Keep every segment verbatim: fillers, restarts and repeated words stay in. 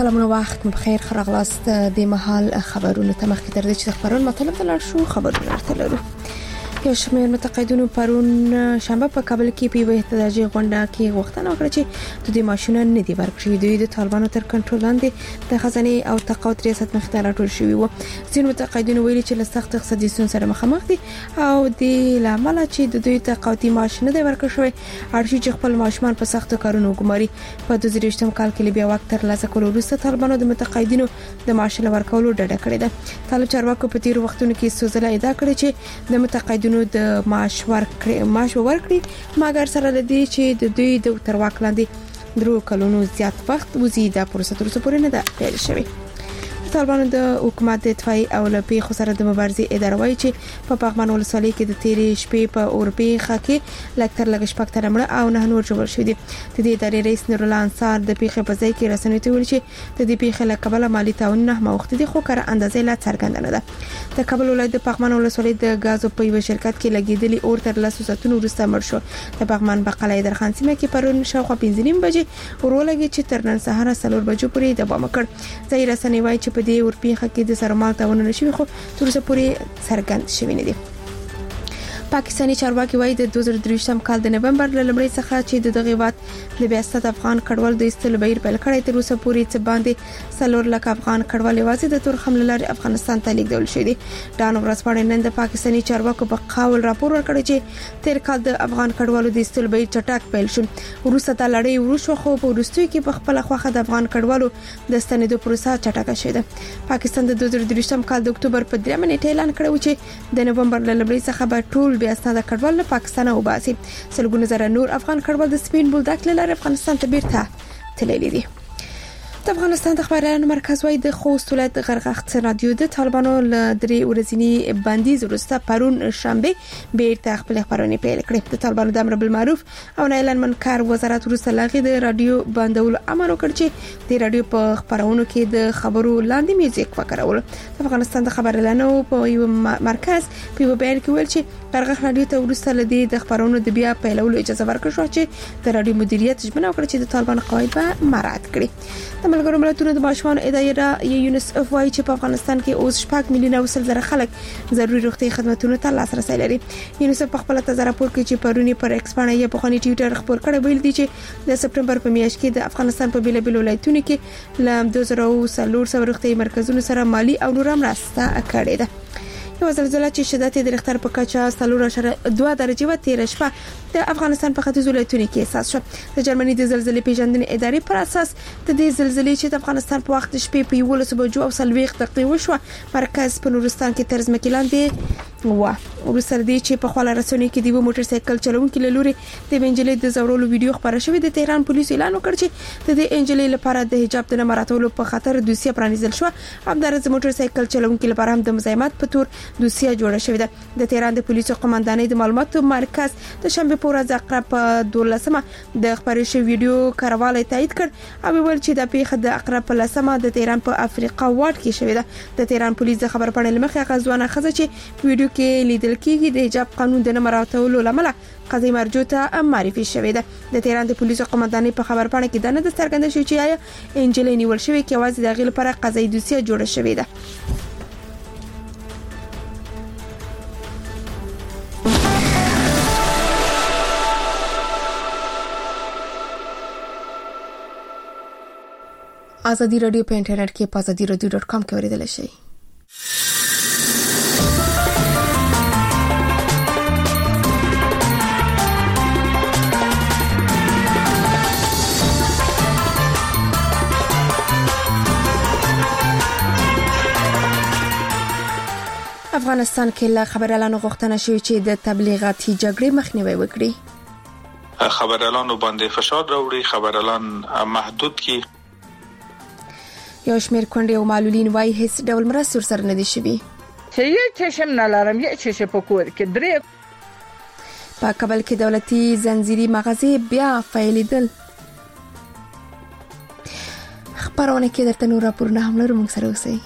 سلامونه وخت مو بخیر خراغلاست د محل خبرونه تمخ تر دې چې خبرونه مطلب تلل شو خبرونه تللو یو شمېر متقاعدونو پرون شنبه په کابل کې په احتجاجي غونډه کې غوښتنه وکړه چې د دې ماشونه نه دی ورکړي دوی د طالبانو تر کنټرول لاندې د خزانه او تقاعد ریاست مخته راټول شوی و ځینو متقاعدونو ویلي چې له سخت اقتصادي ستونزو سره مخامخ دي او د لامل چې د دوی تقاعدي معاش نه دی ورکړل شوی ارشي چې خپل ماشومان په سخت کارونو ګماري په دوه زره یو کال کې بیا وخت تر لاسه کول وروسته طالبانو د متقاعدینو د معاش ورکولو ډډه کړې ده طالب چارواکو په تیر وختونو کې سوزله ادعا کړې چې د متقاعدینو د معاش ورکړي معاش ورکړي مګر سره لدی چې د دوی د تر واک لاندې درو کلونو زیات وخت وزیده پروسه تر څو پورې نه ده پیل شوې طالبانو د حکومت دفاعي او لپی خو سره د مبارزې اداره وایي چې په پغمان ولسوالۍ کې د تیرې شپې په اورپی خاکې لکتر لګ شپک تر مړه او نه نور جوړ شوی دي د دې ادارې رئیس نور الله انصار د پیښې په ځای کې رسنۍ ته ویل چې د دې پیښې له کبله مالی تعاون نه موخت دي خو کار اندازې لا څرګنده نه ده د کابل ولایت د پغمان ولسوالۍ د غازو په یو شرکت کې لګیدلی اور تر لاسو ساتونو وروسته مړ شو د پغمان بقاله درخان سیمه کې پرون شاوخوا پنځه نیم بجې ورولګي چې تر نن سهار سلور بجو پورې دوام وکړ ځای رسنۍ وایي چې په دې ورپیخه کې د سرمال تاونه نشوي خو تر اوسه پورې څرګند شوی نه دی پاکستاني چارواکي وایي د دوه زره درویشتم کال د نومبر له لومړۍ څخه چې د دغه وخت د بیاست افغان کډوال د استل بهیر پیل کړی تر اوسه پورې څه باندې سلور لک افغان کډوال یوازې د تور حمله لري افغانستان ته لیږدول شوی دي دا نو ورځپاڼې نن د پاکستاني چارواکو په قول راپور ورکړی چې تیر کال د افغان کډوالو د استل بهیر چټک پیل شو وروسته د لړۍ وروسته خو په وروستي کې په خپل خوخه د افغان کډوالو د ستنېدو پروسه چټکه شوه ده پاکستان د دوه زره درویشتم کال د اکتوبر په درېمه نیټه اعلان کړی چې د نومبر له لومړۍ څخه به ټول بیا ستاسو کډوال له پاکستان او باسي سلګونه زره نور افغان کډوال د سپین بولدک لاره افغانستان ته بیرته تللي دي د افغانستان د خبرونو مرکز وای د خوست ولایت غرغښت رادیو د طالبانو له درې ورځنی بندیز وروسته پرون شنبه بیرته خپل خبرونه پیل کړې د طالبانو د امر بالمعروف او اعلان منکر وزارت وروسته لاغي د رادیو بندول امر وکړ چې د رادیو په خبرونو کې د خبرو لاندې میوزیک وکړول د افغانستان د خبرونو په یو مرکز په یو بیان کې ویل چې غرغښت رادیو ته وروسته لدی د خبرونو د بیا پیلولو اجازه ورکړه شو چې د رادیو مدیریت ژمنه وکړه چې د طالبانو قواعد به مراعات کړي د ملګرو ملتونو د ماشومان اداره یونیسف وايي چې په افغانستان کې اوس شپږ میلیونه وسل زره خلک ضروري روغتي خدماتو ته لاسرسي لري یونیسف په خپل تازه راپور کې چې پرونی پر ایکسپانه یې په خونی ټویټر خبر کړی ویل دي چې د سپټمبر په میاشت کې د افغانستان په بیل بیل ولایتونو کې ل دوه زره څلور سوه روغتي مرکزونو سره مالی او نور مرسته کړې ده یو زلزلہ چې شدت د ریختر په کچه څلور اشاریه دوه درجه و تیر شپه د افغانستان په ختیځ ولایتونو کې احساس شو د جرمني د زلزلې پیژندنې ادارې پر اساس د دې زلزلې چې د افغانستان په وخت شپې په یولس بجو او سلويخ دقیقې وشو مرکز په نورستان کې ترز مکلاندې و ورسره دي چې په خپل رسنۍ کې دی موټر سایکل چلونکو له لوري د انجلۍ د زورولو ویډیو خبره شوې د تهران پولیسو اعلان وکړ چې د دې انجلۍ لپاره د حجاب د مراتبو په خاطر دوسیه پرانیزل شو همدارس موټر سایکل چلونکو لپاره هم د مزاحمت په تور دوسیه جوړه شوې ده د تهران د پولیسو قومندانۍ د معلوماتو مرکز د شنبه په ورځ اقرب په دولسمه د خبرې شوی ویډیو کارواله تایید کړ او ویل چې د پیښه د اقرب په لسمه د تهران په افریقا واټ کې شوې ده د تهران پولیس د خبر پړنې لمخې غزوانه خزه چې ویډیو کې لیدل کېږي د حجاب قانون د مراتبو لامل قضیه مرجو ته معرفي شوې ده د تهران د پولیسو قومندانۍ په خبر پړنې کې د نه د څرګنده شو چې آیا انجلۍ نیول شوې کې واځي د غیل لپاره قضیه دوسیه جوړه شوې ده ازادي رادیو په انټرنیټ کې په ازادي رادیو ډاټ کام کې اوریدل شئ افغانستان کې لا خبرالانو غوښتنه شوې چې د تبلیغاتي جګړې مخنیوي وکړي خبرالانو باندې فشار راوړي خبرالان محدود کی یو شمېر کونډې او معلولین وايي هیڅ ډول مرستې سره نه دي شوي چې یو چشم نه لرم یو چشم په کور کې درې په کابل کې دولتي زنجیري مغازې بیا فعالیدل خبرونه کې درته نور راپورونه هم لرو موږ سره اوسئ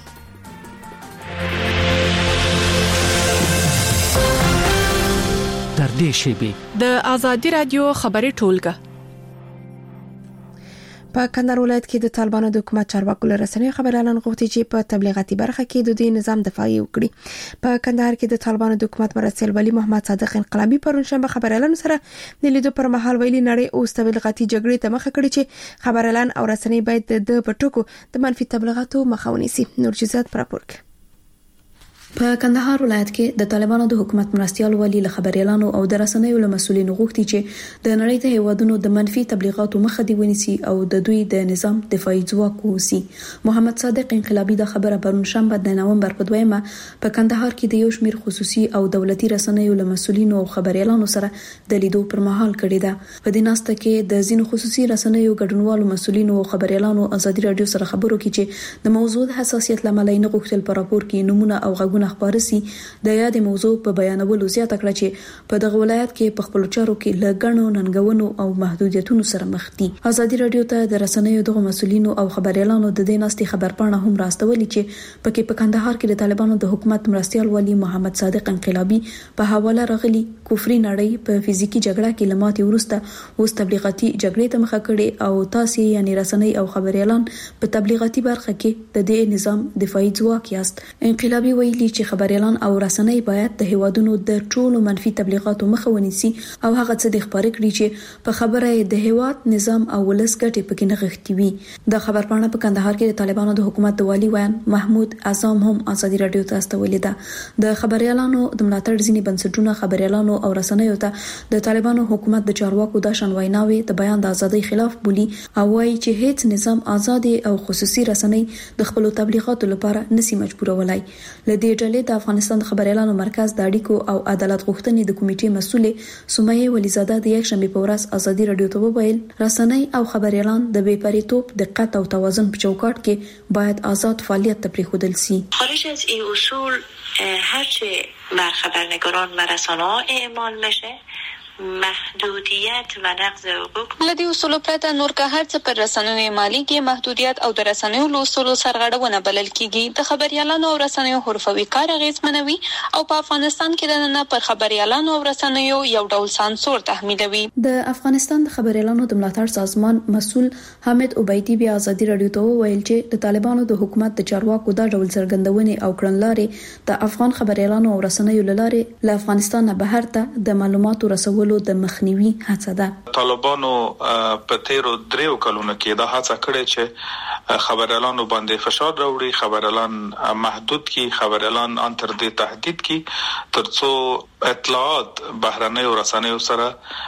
تر دې شی به د ازادي رادیو خبري ټولګه په کندهار ولایت کې د طالبانو د حکومت چارواکو له رسنیو خبريالان غوښتي چې په تبلیغاتي برخه کې د دوی نظام دفاعي وکړي. په کندهار کې د طالبانو د حکومت مرستیال ولی محمد صادق انقلابی پرون شنبه خبريالانو سره د لیدو پر مهال ویلي نړۍ اوس تبلیغاتي جګړې ته مخه کړې چې خبريالان او رسنۍ باید د پټکو د منفي تبلیغاتو مخه ونیسي. نور جزئیات پر راپور کې. په کندهار ولایت کې د طالبانو د حکومت مرستیال ولی له خبريالانو او د رسنیو له مسولینو غوښتي چې د نړۍ د هیوادونو د منفي تبلیغاتو مخه دی ونیسي او د دوی د نظام دفاعي ځواک ووسی. محمد صادق انقلابی د خبره پرون شنبه د نومبر په دویمه په کندهار کې د یو شمیر خصوصي او دولتي رسنیو له مسولینو او خبريالانو سره د لیدو پر مهال کړې ده. په دې ناسته کې د ځینو خصوصي رسنیو ګډونوالو مسولینو او خبريالانو ازادي رادیو سره خبرو کې چې د موضوع حساسیت لامل نه غوښتل پر راپور کې نمونه او غږونه خبرسي د یاد موضوع په بیانولو زیاته کړه چې په دغه ولایت کې په خپل چارو کې لګڼو ننګونو او محدودیتونو سره مخ دي. ازادي رادیو ته د رسنیو دغه مسولینو او خبريالانو د دې ناستي خبرپاڼه هم راستولې چې پکې په کندهار کې د طالبانو د حکومت مرستیال ولی محمد صادق انقلابی په حواله راغلي کفري نړۍ په فزیکی جګړه کې لماتې ورسته اوس تبلیغاتي جګړې ته مخه کړي او تاسو یعنی رسنۍ او خبريالان په تبلیغاتي برخه کې د دې نظام دفاعي ځواک یاست. انقلابی ویلي چې خبريالان او رسنۍ باید د هیوادونو د ټولو منفي تبلیغاتو مخه ونیسي او هغه څه د خبرې کړي چې په خبره د هیواد نظام او ولس ګټې پکې نه غښتي وي. د خبرپاڼه په کندهار کې د طالبانو د حکومت د والی ویان محمود اعظم هم ازادي رادیو ته استولې ده. د خبريالانو د ملاتړ ځینی بنسټونه خبريالانو او رسنیو ته د طالبانو حکومت د چارواکو د شان ویناوي د بیان د ازادۍ خلاف بولی او وايي چې هیڅ نظام آزادي او خصوصي رسنۍ د خپل تبلیغاتو لپاره نسی مجبورولای. لدې ډلې د افغانستان د خبريالانو مرکز د اړیکو او عدالت غوښتنې د کمیټې مسولې سمیه ولیزاده د یک شنبه په ورځ ازادي رادیو ته وویل رسنۍ او خبريالان د بې پریتوب دقت او توازن په چوکاټ کې باید آزاد فعالیت ته پریښودل شي. خارج از این اصول هرچه بر خبرنگاران و رسانه‌ها اعمال میشه محدودیت و نقض حقوق لدی اصول پرته نور که هر څه پر رسنیو مالی کې محدودیت او د رسنیو له اصولو سرغړونه بلل کیږي. د خبريالانو او رسنیو حرفوي کار اغیزمنوي او په افغانستان کې د نه پر خبريالانو او رسنیو یو ډول سانسور تحمیلوي. د افغانستان د خبريالانو د ملاتړ سازمان مسول حمید عبیدی بیا ازادي رادیو ته ویل چې د طالبانو د حکومت د چارواکو د ډول څرګندونې او کړنلارې د افغان خبريالانو او رسنیو لاره له افغانستان نه بهر ته د معلوماتو رسولو د مخنیوي هڅه ده. طالبانو په تیرو دریو کلونو کې دا هڅه کړې چې خبريالانو باندې فشار راوړي، خبريالان محدود کی، خبريالان ان تر دې تهدید کی ترڅو اطلاعات بهرنۍ رسنیو سره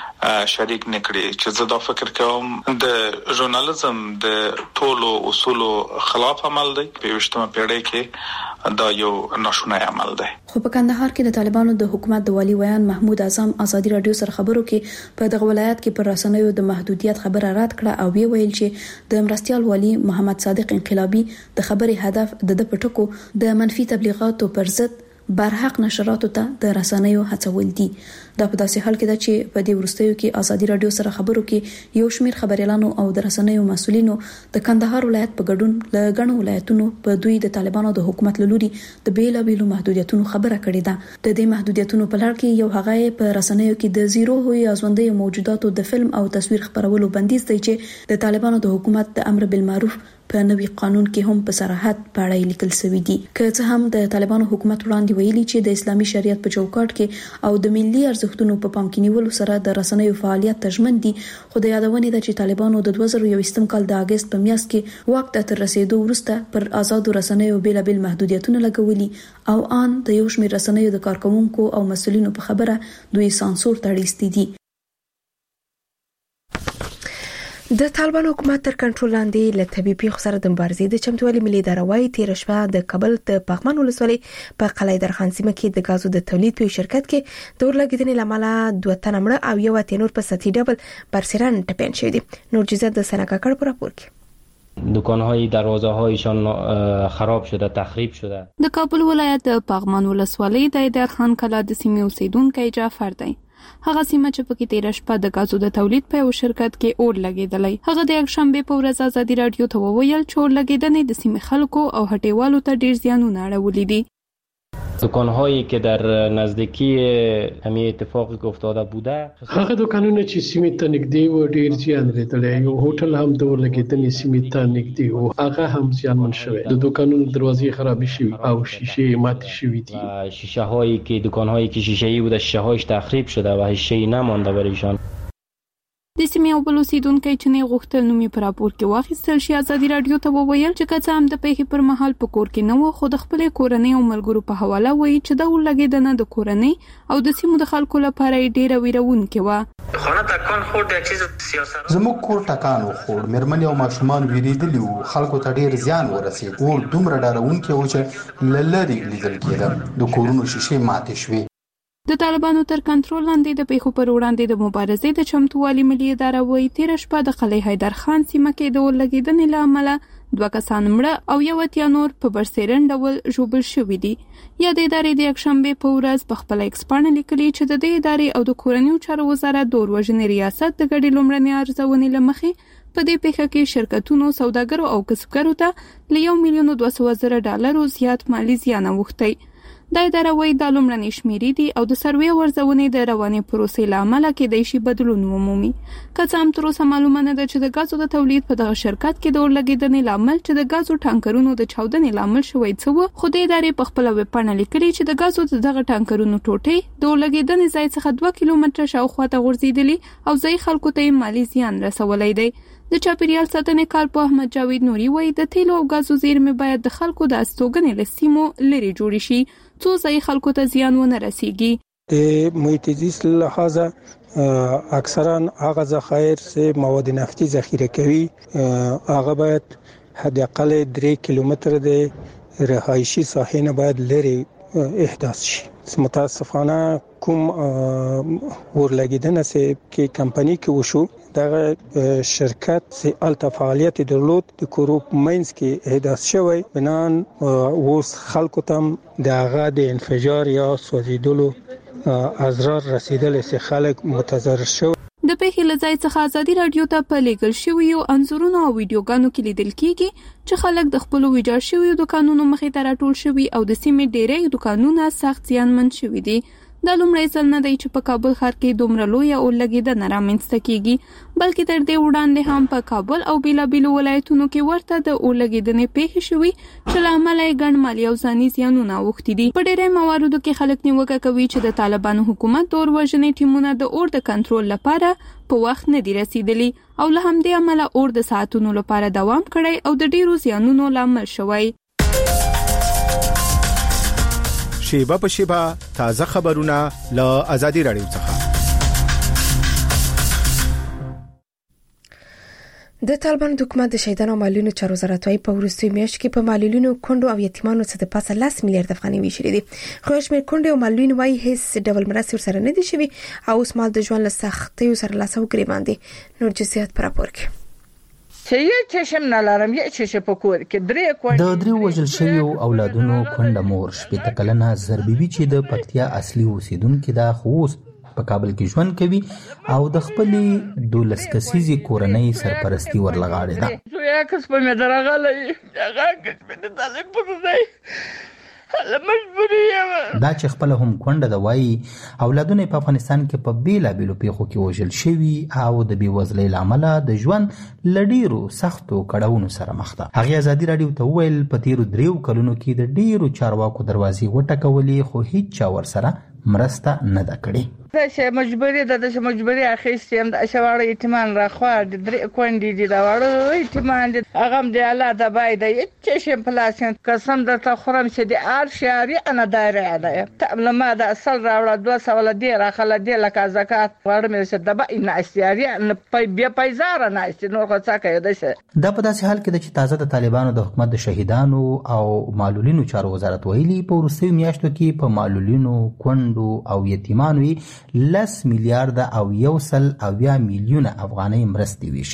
شریک نکړي. چې زه دا فکر کوم د ژورنالیزم د ټولو اصولو خلاف عمل دی. په وشتمه پیړۍ کې دا یو ناشونی عمل دی. خو په کندهار کې د طالبانو د حکومت د والی ویان محمود اعظم ازادي رادیو سره خبرو کې په دغه ولایت کې پر رسنیو د محدودیت خبره رد کړه او وی ویل چې د مرستیال والی محمد صادق انقلابی د خبرې هدف د د پټکو د منفي تبلیغاتو پر ضد برحق نشراتو ته د رسنیو هڅول دي. دا په داسې حال کې ده چې په دې ورستیو کې ازادي رادیو سره خبرو کې یو شمیر خبريالانو او د رسنیو مسولینو د کندهار ولایت په ګډون له غنو ولایتونو په دوی د طالبانو د حکومت لوري د بیلابېلو محدودیتونو خبره کړې ده. د دې محدودیتونو په لړ کې یو هغه په رسنیو کې د زیرو هوی ازوندې موجوداتو د فلم او تصویر خبرولو بندیز دی چې د طالبانو د حکومت د امر بالمعروف په نوي قانون کې هم په صراحت پاړای لیکل شوی دی. که څه هم د طالبانو حکومت وړاندې ویلي چې د اسلامي شریعت په چوکاټ کې او د ملي ارزښتونو په پام کې نیولو سره د رسنیو فعالیت تضمین دي، خو د یادونې ده چې طالبانو د دوه زره یوویشتم کال د اگست په میاشت کې واک ته تر رسیدو وروسته پر آزادو رسنیو بیلابل محدودیتونه لګولي او ان د یو شمېر رسنیو د کارکونکو او مسؤلینو په خبره دوی سانسور ته اړیستي دي. د طالبان حکومت تر کنټرول لاندې له طبي پیښو سره د مبارزې د چمتووالي ملي اداره وايي تیر شپه د کابل د پغمان ولسوالۍ په قلعه درخان سیمه کې د غازو د تولید په شرکت کې د اورلګیدنې لامل دوه تنه مړه او یو تنور په سطحي ډول برسران ټپین شوی دي. نور جزئیات د سنا کاکړ په راپور کې. دکان‌های دروازه‌هایشان خراب شده، تخریب شده. د کابل ولایت د پغمان ولسوالۍ د درخان کلا د سیمې اوسیدونکو جعفر دی. هغه سیمه چې پکې تیر شپه د غازو د تولید په یو شرکت کې اور لګیدلی. هغه د یک شنبه په ورځ ازادي رادیو ته وویل چې اور لګیدنې د سیمې خلکو او هټیوالو ته ډیر زیانونه اړولې دي. دکان‌هایی که در نزدیکی همین اتفاقی که افتاده بوده، هغه دکانونه چې سیمې ته نږدې و ډیر زیان لیدلی، یو هوټل هم د ورلګېدنې سیمې ته نږدې و، هغه هم زیانمن شوی. د دکانونو دروازې خرابې شوي او شیشه ماتې شوي دي. شیشه هایی که دکان‌هایی که شیشه‌ای بوده شیشه هایش تخریب شده و شیشه نمانده برایشان. د سیمې او بل اوسیدونکو چې نه غوښتل نومي پر راپور کې واخیستل شي، ازادي رادیو ته وویل چې که څه هم د پیښې پر مهال په کور کې نه و، خو د خپل کورنۍ او ملګرو په حواله وایي چې د ولګېدنه د کورنۍ او د سیمو د خلکو لپاره ډیره ویرونکې و. خانه تکان خورد یک چیز سیاست زموږ کور ټکان وخوړ، مېرمنې او ماشومان ویریدلي وو، خلکو ته ډیر زیان ورسېد. اور دومره ډارونکی و چې له لرې لیدل کېده. د کورونو شیشې ماتې شوې. د طالبانو تر کنټرول لاندې د پیښو پر وړاندې د مبارزې د چمتووالي ملي اداره وایي تېره شپه د قلعه حیدر خان سیمه کې د ورلګېدنې له امله دوه کسان مړه او یو اتیا نور په برسېرن ډول ژوبل شوي دي. یا د ادارې د یکشنبې په ورځ په خپله ایکس پاڼه لیکلي چې د دې ادارې او د کورنیو چارو وزارت د اوروژنې ریاست د ګډې لومړنۍ ارزونې له مخې په دې پیښه کې شرکتونو، سوداګرو او کسبګرو ته له یو میلیون دوه سوه زره ډالرو زیات مالي زیان اوښتی. دا اداره وایي دا لومړنۍ شمیرې دي او د سروې او ارزونې د روانې پروسې له امله کېدای شي بدلون ومومي. که څه هم تر اوسه معلومه نه ده چې د ګازو د تولید په دغه شرکت کې د اورلګېدنې لامل چې د ګازو ټانکرونو د چاودنې لامل شوی څه و، خو د ادارې په خپله ویب پاڼه لیکلي چې د ګازو د دغه ټانکرونو ټوټې د اورلګېدنې ځای څخه دوه کیلومتره شاوخوا ته غورځېدلي او ځایي خلکو ته یې مالي زیان رسولی دی. د چاپیریال ساتنې کارپوه احمد جاوید نوري وایي د تیلو او ګازو زیرمې باید د خلکو د استوګنې له سیمو لرې جوړې شي څو ځایي خلکو ته زیان ونه رسیږي. د محیط زیست له لحاظه اکثرا هغه ذخایر چې مواد نفتی ذخیره کوي هغه باید حداقل درې کیلومتر د رهایشي ساحې نه باید لرې احداث شي. متاسفانه کوم ورلګېدنه چې کمپنی کې وشو دغه شرکت چې الته فعالیت درلود د کوروپ مینز کې احداث شوی، بنان اوس خلکو ته دغه د انفجار یا سوځیدلو اضرار رسیدل چې خلک متضرر شو. د پیښې له ځای څخه ازادي رادیو ته په لیږل شویو انځورونو او ویډیوګانو کې لیدل کېږي چې خلک د خپلو ویجاړ شویو دوکانونو مخې ته راټول شوي او د سیمې ډېری دوکانونه سخت زیانمن شوي دي. دا لومړی ځل نه دی چې په کابل ښار کې دومره لویه اورلګېدنه رامنځته کېږي، بلکې تر دې وړاندې هم په کابل او بېلابېلو ولایتونو کې ورته د اورلګېدنې پیښې شوي چې له امله یې ګڼ مالي او ځاني زیانونه اوښتي دي. په ډېری مواردو کې خلک نیوکه کوي چې د طالبانو حکومت د اور وژنې ټیمونه د اور د کنټرول لپاره په وخت نه دي رسیدلي او له همدې امله اور د ساعتونو لپاره دوام کړی او د ډېرو زیانونو لامل شوی. شیبه په شیبه تازه خبرونه له ازادي رادیو څخه. د طالبانو د حکومت د شهیدانو او معلولینو چارو وزارت وايي په وروستیو میاشتو کې په معلولینو، کونډو او یتیمانو څخه د پاسه لس میلیارډ افغانۍ ویشلې دي. خو شمېر کونډې او معلولین وايي هیڅ ډول مرستې ورسره نه دي شوي او اوس مال د ژوند له سختیو سره لاس او ګریوان دي. نور جزئیات پر راپور کې. چې یې چشم نه لرم یې چشم په کور کې درې کونډې د درې وژل شویو اولادونو کونډه مور شپېته کلنه زربیبي چې د پکتیا اصلي اوسیدونکې ده خو اوس په کابل کې ژوند کوي او د خپلې دولس کسیزې کورنۍ سرپرستي ورلغاړې ده. زویا کس په مې درغلی هغه کس په دې طالب پر ځای دا چې خپل هم کونډه د وایي اولادونه په افغانستان کې په بیلابېلو پیښو کې وژل شوي او د بېوزلۍ له امله د ژوند له ډېرو سختو کړاوونو سره مخ ده. هغې ازادي راډیو ته وویل په تېرو دریو کلونو کې د ډېرو چارواکو دروازې وټکولې خو هیڅ چا ورسره مرسته نه ده کړې. چې مجبوري ده چې مجبوري اخیستې هم د شواړه یتیمان راخوا د درې کونډې دي د واړه یتیمان دي هغه هم د الله د بای د چشم پلاسین قسم درته خورم چې د ار شعري انا دایره ده تعمل ما د اصل راوړه دوه سوال دی راخله دی لکه زکات واړه مې څه د بای نه استیاري نه پي بیا پیزار نه است نو خو څه کوي ده. دا په داسې حال کې چې تازه د طالبانو د حکومت د شهیدانو او معلولینو چارو وزارت ویلي په وروستیو میاشتو کې په معلولینو، کونډو او یتیمانو لس میلیارډ او یو سل اویا میلیونه افغانۍ مرستې ویشلي.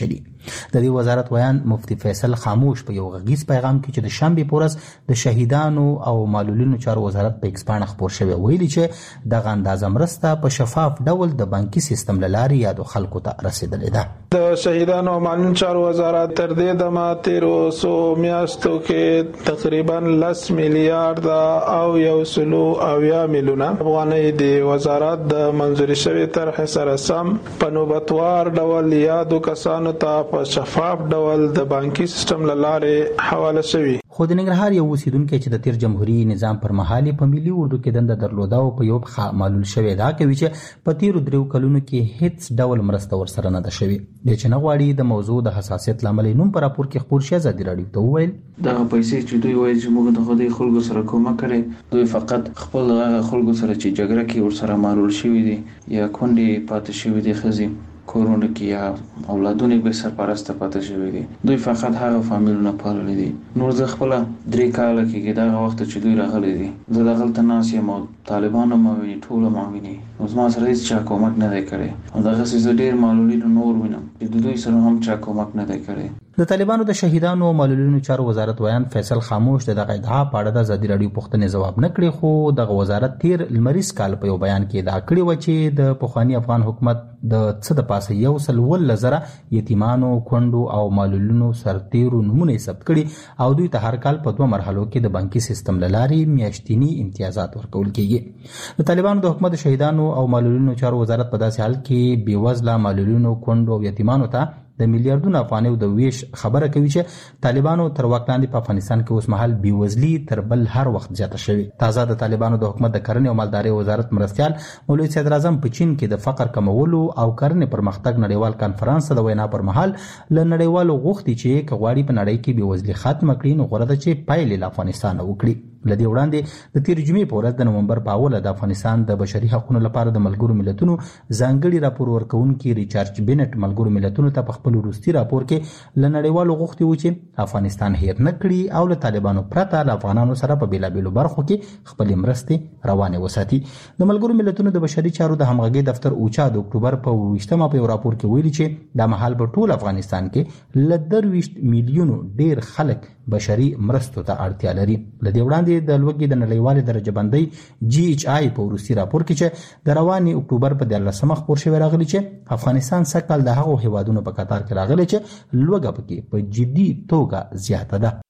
د دې وزارت ویان مفتي فیصل خاموش په یو غږیز پیغام کې چې د شنبه پورس د شهیدانو او معلولینو چارو وزارت په ایکس باندې خبر شوی ویلي چې د اندازه مرسته په شفاف ډول د بانکي سیستم لاري یادو خلکو ته رسیدلې ده. د شهیدانو او معلولینو چارو وزارت تر دې دمه تیرو سو میاشتو کې تقریبا لس میلیارډ او یو سلو اویا میلیونه افغانۍ د وزارت د منځوري شوی طرح سره سم په نوبتوار ډول یادو کسانو ته په شفاف ډول د بانکي سیستم لارې حواله شوی. خو د ننګرهار یو اوسیدونکو چې د تیر جمهوریت نظام پر مهال په ملي اردو کې دنده درلوده او په یو ښه معلول شوی دا کوي چې په تیر درو کلونو کې هیڅ ډول مرسته ورسره نه ده شوی. د چې نه غواړي د موضوع د حساسیت لامل نوم پر راپور کې خبر شي ازادي راډیو ته وویل دا پیسې چې دوی وایي چې موږ د خدای خلکو سره کومه کړي دوی فقط خپل خلکو سره چې جګړه کې ورسره معلول شوی دي یا کونډې پاتې شوی دي خزي کورونه کې یا اولادونه به سرپرسته پاتې شوی دي دوی فقط هغه فامیلونه پالل دي. نور زه خپل درې کال کې دا وخت چې دوی راغلي دي زه د غلط ناس یم طالبانو ماویني ټول ماویني نو زما سره هیڅ چا کومک نه دی کړی او دغه څه ډیر معلولین نور وینم چې دوی سره هم چا کومک نه دی کړی. د طالبانو د شهیدانو او معلولینو چارو وزارت ویان فیصل خاموش دغه ادعا په اړه د ازادي راډیو پوښتنې جواب نه کړی خو دغه وزارت تیر لمریز کال په یو بیان کې دا کړی و چې د پخوانی افغان حکومت د څه د پاسه یو سل ول لزره یتیمانو کندو او معلولینو سرتیرو نمونه ثبت کړي او دوی ته هر کال په دوه مرحلو کې د بانکي سیستم لاري میاشتنی امتیازات ورکول کیږي. د طالبانو د حکومت شهیدانو او معلولینو چارو وزارت په داسې حال کې بیوزله معلولینو کندو او یتیمانو ته د میلیارډونو افغانیو د ویش خبره کوي چې طالبانو تر واک لاندې په افغانستان کې اوس مهال بیوزلي تر بل هر وخت زیاته شوې. تازه د طالبانو د حکومت د کرنې او مالدارۍ وزارت مرستيال مولوي صدر اعظم په چین کې د فقر کمولو او کرنې پرمختګ نړیوال کانفرنس د وینا پر مهال ل نړیوالو غوښتي چې کغواړي په نړۍ کې بیوزلي ختم کړي نو غوړه ده چې پایلې له افغانستان وکړي. لدی وړاندې د تیر جمعې په ورځ د نومبر په اوله د افغانستان د بشري حقوقو لپاره د ملګرو ملتونو ځانګړي راپور ورکونکي ریچارډ بینټ ملګرو ملتونو ته په خپل وروستي راپور کې ل نړیوالو غوښتي و چې افغانستان هیر نه کړي او له طالبانو پرته له افغانانو سره په بیلابیلو برخو کې خپل مرستې روانه وساتي. د ملګرو ملتونو د بشري چارو د همغږي دفتر اوچا د اکتوبر په ویشتمه په راپور کې ویلي چې د مهال په ټول افغانستان کې ل درویشت میلیونو ډیر خلک بشري مرستو ته اړتیا لري. لدی وړاندې د لوګي د نړیوالې درجه بندۍ جی ایچ آی په وروستي راپور کې چې د رواني اکتوبر په دیارلسمه خبر شوی راغلی چې افغانستان سکهال د هغو هیوادونو په قطار کې راغلی چې لوګه پکې په جدي توګه زیاته ده.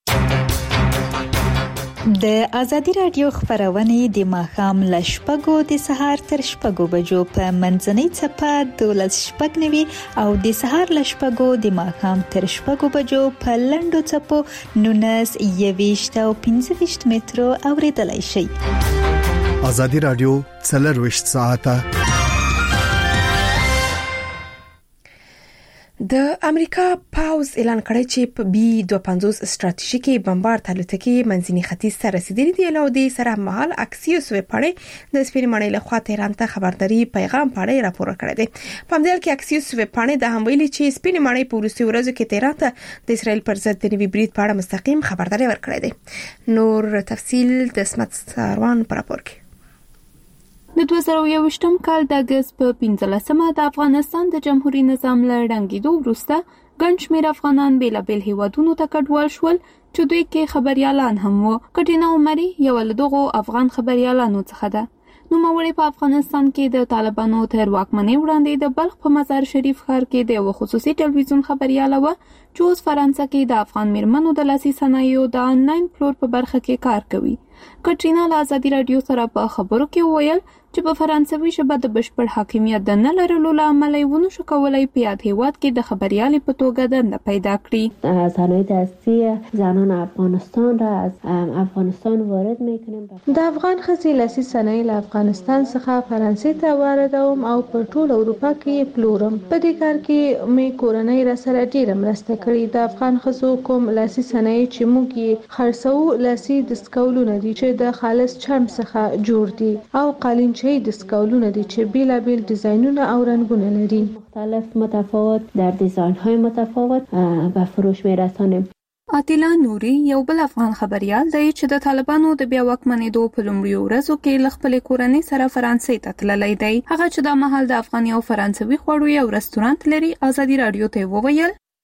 د ازادي رادیو خبرونه د ماښام ل شپږو د سهار تر شپږو بجو په منځنۍ چپه دولس شپږ نوي او د سهار ل شپږو د ماښام تر شپږو بجو په لندو چپو نونس یويشت او پنځه ویشت مترو اوریدلای شي. ازادي رادیو څلرویشت ساعته د امریکا پاوز اعلان کړی چې په بي دوه پنځوس ستراتیژیکي بمبارد الوتکې منځني ختیځ ته رسیدلې دي او د سره مهال اکسیوس وپاړې د سپین مړی له خوا تهران ته خبرداري پیغام پاړې راپور کړی دی. په همدې کې اکسیوس وپاړې د هم ویلي چې سپین مړی په ورسي ورځو کې تهران ته د اسرائیل پر ضد د نوي بریټ په اړه مستقیم خبرداري ورکړی دی. نور تفصيل د اسمت ساروان پر راپور کې. د دوه زره یوویشتم کال د اگست په پنځلسمه د افغانستان د جمهوریت نظام له ړنګېدو وروسته ګڼ شمېر افغانان بیلابیل هیوادونو ته کډوال شول چې دوی کې خبريالان هم وو. کټینا عمري یو له دغو افغان خبريالانو څخه ده. نوموړی په افغانستان کې د طالبانو تر واکمنۍ وړاندې د بلخ په مزار شریف ښار کې د یو خصوصي ټلویزیون خبرياله و چې اوس فرانسه کې د افغان میرمنو د لاسي صنایعو د آنلاین پلور په برخه کې کار کوي. کټرینا له ازادي رادیو سره په خبرو کې وویل چې په فرانسوي ژبه د بشپړ حاکمیت د نه لرلو له امله یې ونه شو کولی په یاد هیواد کې د خبریالې په توګه دنده پیدا کړي. صنایع دستی زنان افغانستان را از افغانستان وارد میکنیم. د افغان ښځې لاسي صنایع له افغانستان څخه فرانسې ته واردوم او په ټول اروپا کې پلورم. په دې کار کې مې کورنۍ را سره ډیره مرسته کړې. د افغان ښځو کوم لاسي صنایع چې موږ یې خرڅوو لاسي دستکولونه دي چې د خالص چرم څخه جوړ دي او قالینچې دستکولونه دي چې بیلابیل ډیزاینونه او رنگونه لري. مختلف متفاوت در دیزاین های متفاوت به فروش میرسانیم. عطیلا نوري یو بل افغان خبريال دی چې د طالبانو د بیا واکمنېدو په لومړیو ورځو کې له خپلې کورنۍ سره فرانسې ته تللی دی. هغه چې د مهال د افغاني او فرانسوي خوړو یو رستورانت لري ازادي رادیو ته وویل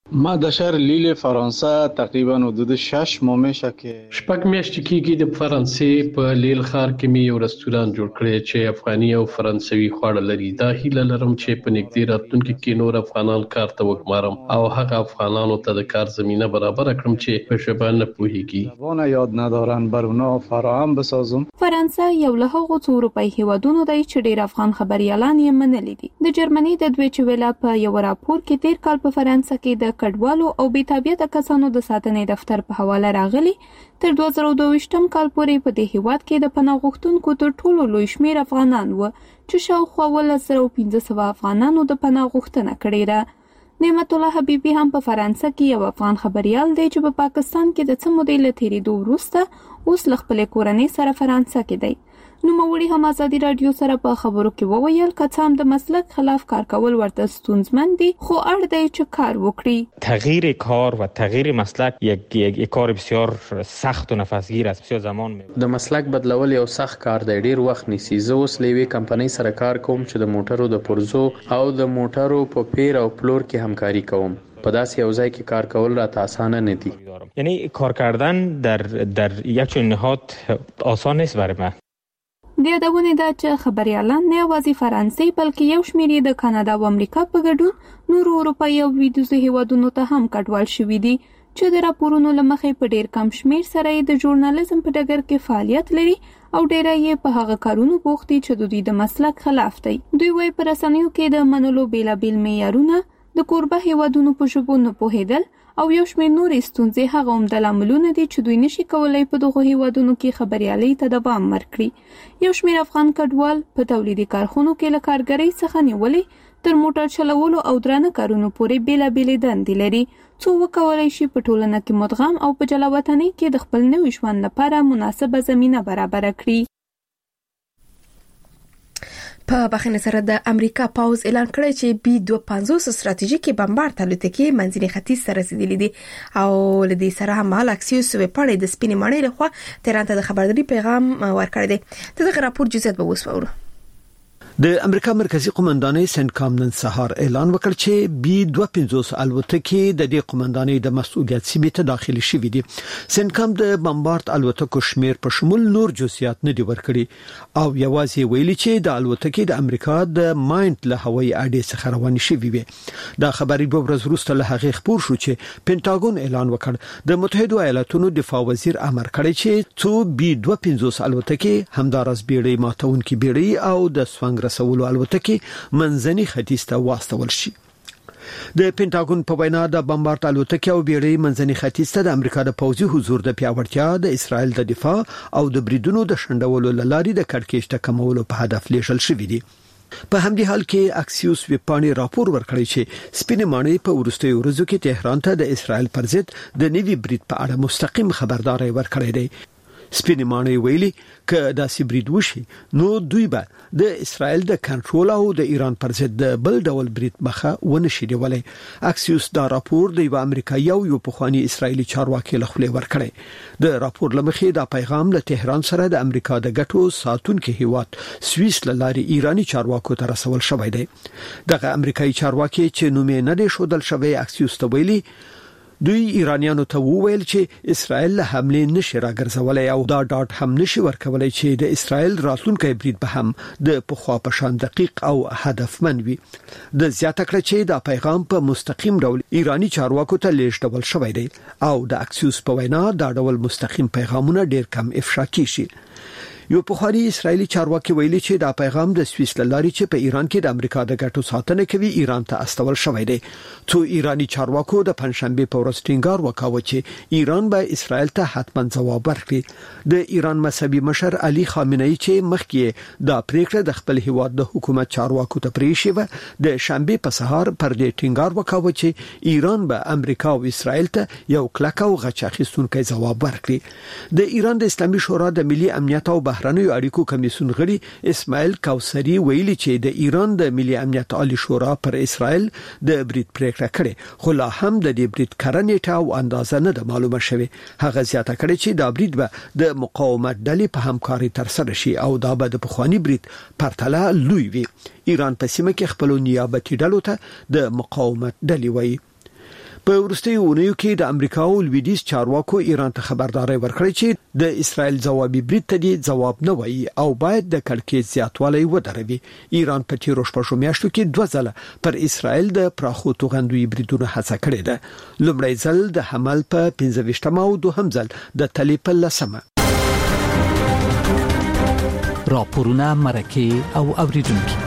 ما د شهر لیل فرانسه تقریبا حدود شش ماه میشه که شپږ میاشتې کېږي د فرانسې په لیل ښار کې می یو رستوران جوړ کړی چې افغاني او فرانسوي خواړه لري. دا هیله لرم چې په نږدې راتلونکي کې نور افغانان کار ته وګمارم او هغه افغانانو ته د کار زمينه برابر کړم چې په ژبه نه پوهیږي. زبان یاد ندارن بر اونا فراهم بسازم. فرانسه یو له هغو څو اروپایي هیوادونو دی چې ډېر افغان خبريالان یې منلي دي. د جرمني د دویچ ویلا په یو راپور کې تیر کال په فرانسه کې د کډوالو او بې تابعیته کسانو د ساتنې دفتر په حواله راغلي تر دوه زره دوه ویشتم کال پورې په دې هیواد کې د پناه غوښتونکو تر ټولو لوی شمېر افغانان و چې شاوخوا اوولس زره پنځه سوه افغانانو د پناه غوښتنه کړې ده. نعمت الله حبیبي هم په فرانسه کې یو افغان خبريال دی چې په پاکستان کې د څه مودې له تېرېدو وروسته اوس له خپلې کورنۍ سره فرانسه کې دی. نوموړي هم ازادي رادیو سره په خبرو کې وویل که څه هم د مسلک خلاف کار کول ورته ستونزمن دي خو اړ دی چې کار وکړي. تغییر کار و تغییر مسلک یک یک کار بسیار سخت و نفسگیر است. بسیار زمان میبره. د مسلک بدلول یو سخت کار دی، ډیر وخت نیسي. زه اوس لوي کمپنۍ سره کار کوم چې د موټرو د پرزو او د موټرو په پیر او پلور کې همکاري کوم. په داسې یو ځای کې کار کول راته اسانه نه دي. یعنی کار کردن در در یک چنین نهاد آسان نیست برای من. د یادونه ده چې خبريالان نه یوازې فرانسې بلکې یو شمېر د کاناډا او امریکا په ګډون نورو اروپایي او لویدیځو هیوادونو ته هم کډوال شوي دي چې د راپورونو له مخې په ډیر کم شمېر سره د ژورنالیزم په ډګر کې فعالیت لري او ډیری یې په هغه کارونو بوخت دي چې د دوی د مسلک خلاف دي. دوی وايي په رسنیو کې د منلو بیلابیل معیارونه، د کوربه هیوادونو په ژبو نه پوهېدل او یو شمېر نورې ستونزې هغه عمده لاملونه دي چې دوی نشي کولای په دغو هیوادونو کې خبريالۍ ته دوام ورکړي. یو شمېر افغان کډوال په تولیدي کارخونو کې له کارګرۍ څخه نیولې تر موټر چلولو او درانه کارونو پورې بیلابیلې دندې لري څو وکولای شي په ټولنه کې مدغم او په جلاوطنۍ کې د خپل نوي ژوند لپاره مناسبه زمینه برابر کړي. په بخښنې سره د امریکا پاوز اعلان کړی چې بي دوه پنځوس ستراتیژیکي بمبارد الوتکې منځني ختیځ ته رسیدلې دي او لدې سره هم اکسیوس وپړې د سپینې ماڼۍ لخوا تهران ته د خبرداري پیغام ورکړی دی. دغه راپور جزئیات به وسپارو. د امریکا مرکزی قومندانۍ سنکام نن سهار اعلان وکړ چې بي دوه پنځوس الوتکې د دې قومندانۍ د مسؤلیت سیمې ته داخلي شوې دي. سنکام د بمبارد الوتکو شمیر په شمول نور جزئیات نه دي ورکړي او یوازې ویلي چې د الوتکې د امریکا د ماینټ له هوایي اډې څخه روانې شوې وي. دا خبري په ورځ وروسته له هغه خبر شو چې پینټاګون اعلان وکړ د متحده ایالاتونو دفاع وزیر امر کړی چې څو بي دوه پنځوس الوتکې همدارس بیړۍ ماتونکي بیړۍ او د سوانګ رسولو الوتکې منځني ختیځ ته واستول شي. د پینټاګون په وینا د بمبارد الوتکې او بیړۍ منځني ختیځ ته د امریکا د پوځي حضور د پیاوړتیا، د اسرائیل د دفاع او د بریدونو د شندولو لارې د کړکېچ د کمولو په هدف لیږل شوې دي. په همدې حال کې اکسیوس وپانی راپور ورکړی چې سپینې ماڼۍ په ورستیو ورځو کې تهران ته د اسرائیل پر ضد د نوي برید په اړه مستقیم خبرداري ورکړې ده. سپینې ماڼۍ ویلي ک داسې برید وشي نو دوی به د اسرائیل د کنټرول او د ایران پر ضد د بل ډول برید مخه ونشي دیولای. اکسیوس دا راپور د یو امریکایي او یو پخوانی اسرائیلي چارواکي له خولې ورکړی. د راپور لمخې دا پیغام له تهران سره د امریکا د ګټو ساتونکو هیواد سویس لاري ایرانی چارواکو ته رسول شوی دی. دغه امریکایي چارواکي چې نوم یې نه دی شودل شوی اکسیوس ته ویلي دوی ایرانیانو ته وویل چې اسرائیل له حمله نشي راګرځولای او دا ډاټ هم نشي ورکولای چې د اسرائیل راتلونکي برید به هم د پخوا په شان دقیق او هدفمن وي. د زیاته کړ چې دا پیغام په مستقیم ډول ایرانی چارواکو ته لیږدول شوی دی او د اکسیوس په وینا دا ډول مستقیم پیغامونه ډیر کم افشا کیږي. یو پخوانی اسرائیلی چارواکي ویلي چې دا پیغام د سویس لاري چې په ایران کې د امریکا د ګټو ساتنه کوي ایران ته استول شوی دی. څو ایرانی چارواکو د پنځشنبه په ورځ ټینګار وکاوه چې ایران به اسرائیل ته حتما ځواب ورکړي. د ایران مذهبي مشر علي خامنه‌ای چې مخکې دا پریکړه د خپل هیواد د حکومت چارواکو ته پریښی و د شنبه په سهار پر دې ټینګار وکاوه چې ایران به امریکا او اسرائیل ته یو کلک او غچ اخیستونکي ځواب ورکړي. د ایران د اسلامي شورا د ملي امنیت او بهرنیو اړیکو کمیسیون غړي اسماعیل کوثری ویلي چې د ایران د ملي امنیت عالی شورا پر اسرائیل د برید پریکړه کړې خو لا هم د دې برید کړنې او اندازه نه د معلومه شوی. هغه زیاته کړې چې دا برید به د مقاومت ډلې په همکاري تر سره شي او دا به د پخوانی برید پرتله لوی وي. ایران په سیمه کې خپل نیابتي ډلو ته د مقاومت ډلې وایي. په وروستیو اونیو کې د امریکا او لویدیز چارواکو ایران ته خبرداري ورکړې چې د اسرائیل ځوابي برید ته دی ځواب نه وایي او باید د کړکېچ زیاتوالی ودروي. ایران په تیرو شپږو میاشتو کې دوه ځله پر اسرائیل د پراخو توغندوي بریدونو هڅه کړې ده. لومړی ځل د حمل په پنځه ویشتمه او دوهم ځل د تلې په لسمه. راپورونه مرکه او اوریدونکو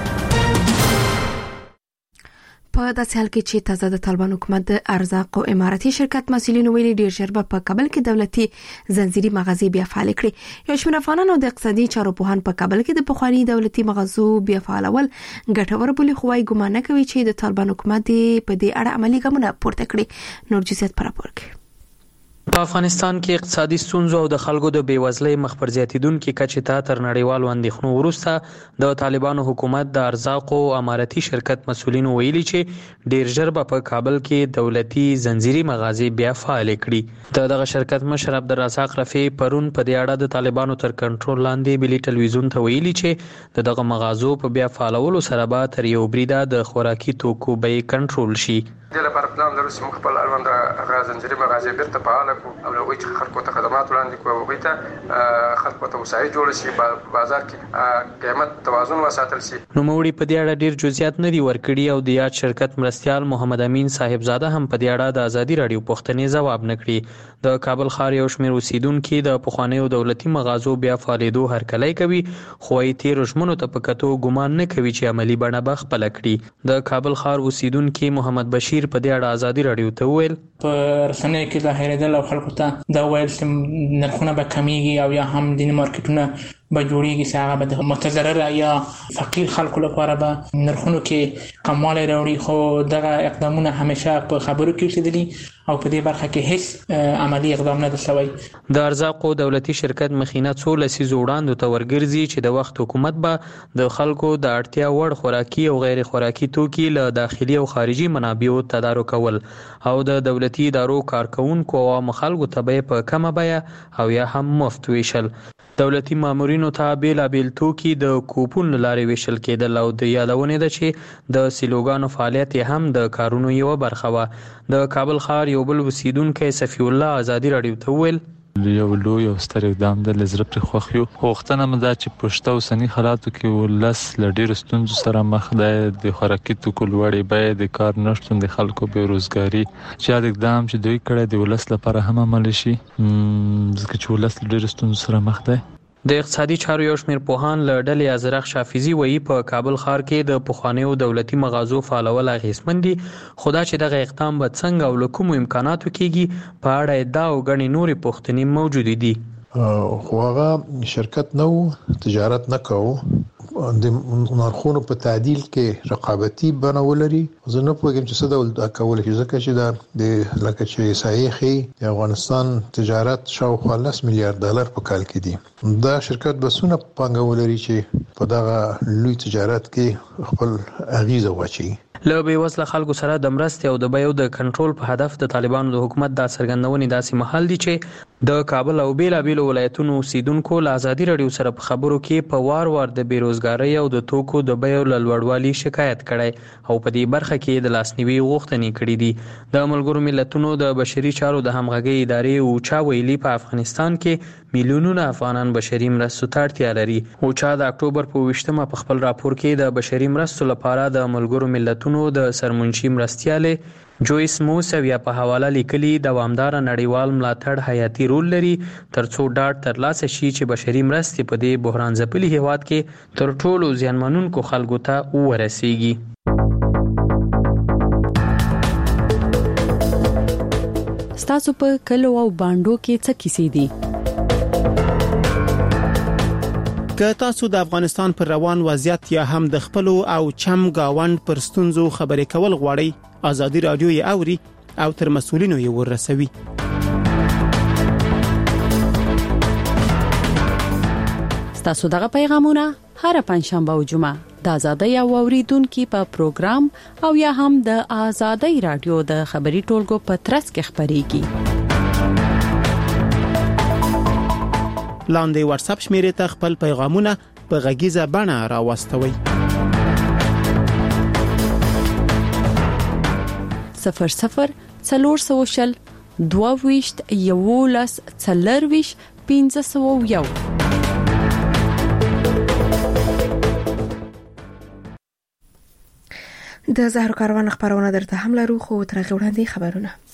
په داسې حال کې چې تازه د طالبان حکومت د ارزاق او اماراتي شرکت مسؤلین ویلي ډیر ژر به په کابل کې دولتي زنجیري مغازې بیا فعال کړي. یو شمېر افغانانو د اقتصادي چارو پوهان په کابل کې د پخوانی دولتي مغازو بیا فعالول ګټور بولي، خو وايي ګمان نه کوي چې د طالبان حکومت په دې اړه عملی ګامونه پورته کړي. نور جزئیات پر راپور کې. په افغانستان کې اقتصادي ستونزو او د خلکو د بیوزلۍ مخ پر زیاتیدونکو کچې ته تر نړیوالو اندېښنو وروسته د طالبانو حکومت د ارزاق او اماراتي شرکت مسؤلینو ویلي چې ډیر ژر به په کابل کې دولتي زنجیري مغازې بیا فعال کړي. د دغه شرکت مشر عبدالرزاق رفیع پرون په دې اړه د طالبانو تر کنټرول لاندې ملي ټلویزیون ته ویلي چې دغه مغازو په بیا فعالولو سره به تر یو بریده د خوراکي توکو بیې کنټرول شي. د لپاره پلان لرو چې خپل اړوند غازنجري مغازې بیرته فعال کړو او لوی چې خلکو ته خدمات وړاندې کوو او غوښته خلکو ته وسایل جوړ شي، په بازار کې قیمت توازن وساتل شي. نو موري په دې اړه ډیر جزئیات نه دي ورکړي او د یاد شرکت مرستيال محمد امین صاحبزاده هم په دې اړه د ازادي رادیو پوښتنې ځواب نه کړی. د کابل ښار یو شمېر اوسیدونکو د پخوانیو دولتي مغازو بیا فعالېدو هرکلی کوي، خو یې تیر ژمنو ته په کتو ګمان نه کوي چې عملی بڼه به خپل کړي. د کابل ښار اوسیدونکو محمد بشیر په دې اړه ازادي رادیو ته ویل په رسنیو کې ظاهرېدل او خلکو ته دا ویل چې نرخونه به کمیږي او یا هم دیني مارکیټونه به جوړیږي چې هغه به د متضرر یا فقیر خلکو لپاره به نرخونو کې کموالی راوړي، خو دغه اقدامونه همیشه په خبرو کې اوسېدلي او په دې برخه کې هیڅ عملی اقدام نه دی شوی. د ارزاقو دولتي شرکت مخینه څو لسیزو وړاندو ته ورګرځي چې د وخت حکومت به د خلکو د اړتیا وړ خوراکي او غیر خوراکي توکي له داخلي او خارجي منابعو تدارک کول او د دولتي ادارو کارکونکو او خلکو ته په کمه بیه او یا هم مفت ویشل. دولتي مامورینو ته بیلابیل توکي د کوپون لارې ویشل کېدل او د یادونه ده چې د سیلوګانو فعالیت هم د کارونو یو برخه و. د کابل ښار یو بل وسیدونکو صفی الله ازادي رادیو ته ویل یو لوی او ستر اقدام د لزر پر خوخیو وختنه مده چې پښتو سنی حالاتو کې ولس لډیر ستونزو سره مخ ده. د خوراکي توکو لوړې بیې، د کار نشټون، د خلکو بیروزګاری، چې دا اقدام چې دوی کړی د ولس لپاره هم عمل شي ځکه چې ولس لډیر ستونزو سره مخ ده. د اقتصادي چارو یو شمېر پوهان له ډلې ازرق شافیزي وایي په کابل ښار کې د پخوانیو دولتي مغازو فعالول اغېزمن دي، خو دا چې دغه اقدام به څنګه او له کومو امکاناتو کېږي په اړه ادعا او ګڼې نورې پوښتنې موجودې دي. خو هغه شرکت نه و، تجارت نه کوو، د نرخونو په تعدیل کې رقابتي بڼه ولري. زه نه پوهیږم چې څه ډول دا کول شي ځکه چې دا د لکه چې سایخي د افغانستان تجارت شاوخوا لس میلیارډ ډالر په کال کې دي. دا شرکت بسونه پانګه ولري چې په دغه لوی تجارت کې خپل اغیزه واچي. له بیوزله خلکو سره د مرستې او د بیو د کنټرول په هدف د طالبانو د حکومت د څرګندونې داسې محل دي چې د کابل او بیلابیلو ولایتونو اوسیدونکو له ازادي رادیو سره په خبرو کې په وار وار د بیروزګارۍ او د توکو د بیو له لوړوالي شکایت کړی او په دې برخه کې د لاسنیوي غوښتنې کړې دي. د ملګرو ملتونو د بشري چارو د همغږۍ ادارې اوچا ویلي په افغانستان کې میلیونونه افغانان بشري مرستو ته اړتیا لري. اوچا د اکتوبر په ویشتمه په خپل راپور کې د بشري مرستو لپاره د ملګرو ملتونو د سرمنشي مرستیالې جویس موسویا په حواله لیکلي دوامدار نړیوال ملاتړ حیاتي رول لري ترڅو ډاډ ترلاسه شي چې بشري مرستې په دې بحران ځپلي هیواد کې تر ټولو زیانمنونکو خلکو ته ورسیږي. ستاسو په کلو او باندو کې څه کیسې دي؟ که تاسو د افغانستان پر روان وضعیت یا هم د خپل او چم گاوند پر ستونزو خبرې کول غواړئ، ازادي رادیو یې اوري او تر مسؤلینو یې ورسوي. ستاسو دغه پیغامونه هر پنځشنبه او جمعه د ازادي او اوریدونکو په پروګرام او یا هم د ازادي رادیو د خبري ټولګو په ترڅ کې خبريږي. لاندې واتس اپ شمیرې ته خپل پیغامونه په غږیزه بڼه راوستوئ. صفر صفر څلور سوه شل دوه ویشت یولس څلور ویشت پنځه سوه یو. د زهرو کاروان خبرونه درته هم لرو خو تر هغه وړاندې خبرونه